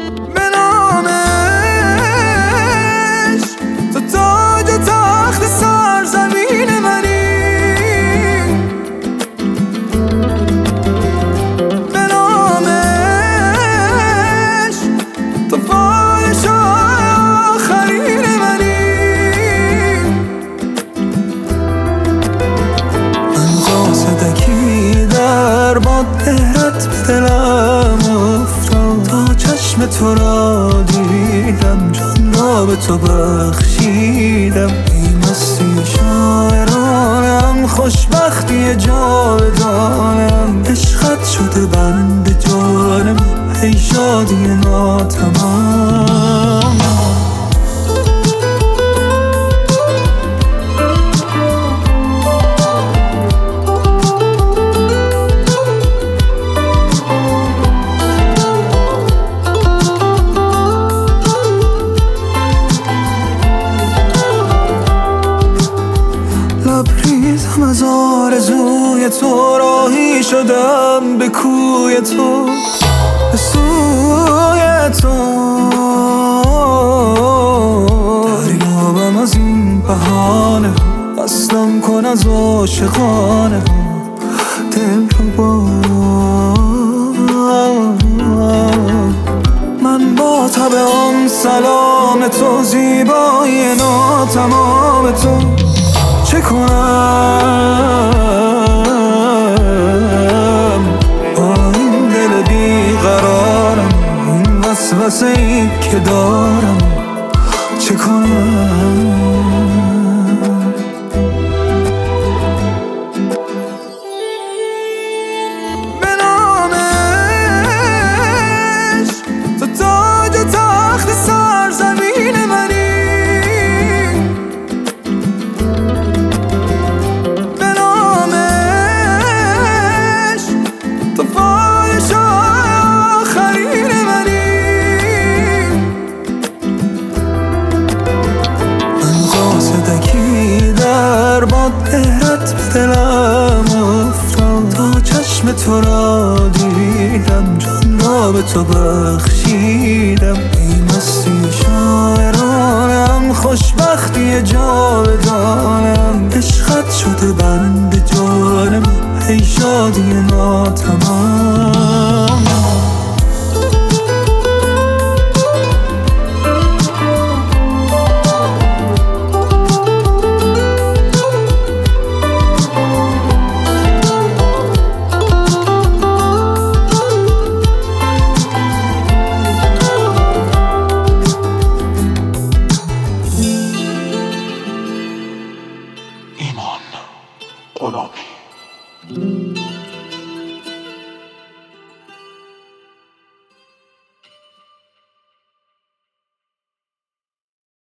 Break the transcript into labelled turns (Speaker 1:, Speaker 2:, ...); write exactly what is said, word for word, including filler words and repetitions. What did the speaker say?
Speaker 1: به نامش تو تاج و تخت سرزمین منی، به نامش تو پادشاه آخرین منی. من قاصدکی در باد دهرت به دلم افتاد، تا چشم تو را دیدم جان را به تو بخشیدم. ای مستی شاعرانم، خوشبختی جاودانم، عشقت شده بند جانم، ای شادی ناتمام. لبریزم از آرزوی تو، راهی شدم به کوی تو، به سوی تو. دریابم از این بهانه ها، اصلم کن از عاشقانه ها دل رو با. من با طبعم سلام تو، زیبایی ناتمام تو، چه کنم با این دل بیقرارم، این وسوسه ای که دارم، چه کنم؟ به نامش تو تاج و تخت سرزمین منی، دهرت به دلم افتاد، تا چشم تو را دیدم جان را به تو بخشیدم. ای مستی شاعرانم، خوشبختی جاودانم، عشقت شده بند جانم، ای شادی ناتمام.
Speaker 2: ایمان غلامی.